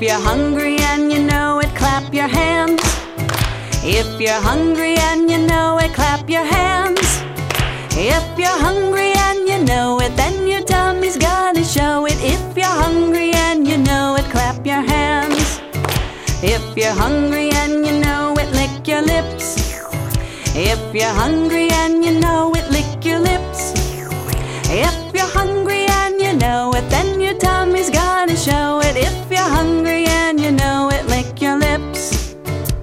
you're hungry and you know it, clap your hands. If you're hungry and you know it, clap your hands. If you're hungry and you know it, then your tummy's gonna show it. If you're hungry and you know it, clap your hands. If you're hungry and you know it, lick your lips. If you're hungry and you know it, lick your lips. If you're hungry and you know it, then your tummy's gonna show it. If you're hungry and you know it, lick your lips.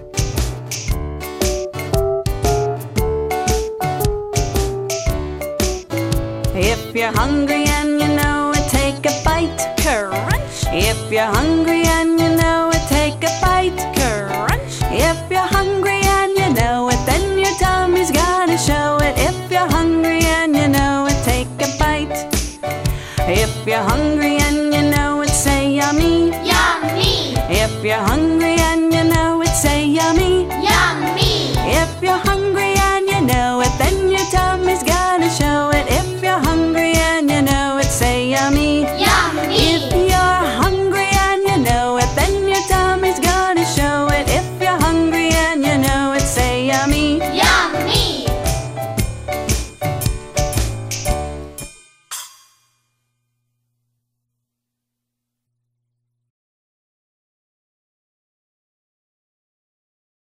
If you're hungry and you know it, take a bite. Crunch. If you're hungry and you know it, take a bite. Crunch. If you're hungry and you know it, then your tummy's gonna show it. If you're hungry and you know it, take a bite. If you're hungry and you know it, say yummy. Yummy. If you're hungry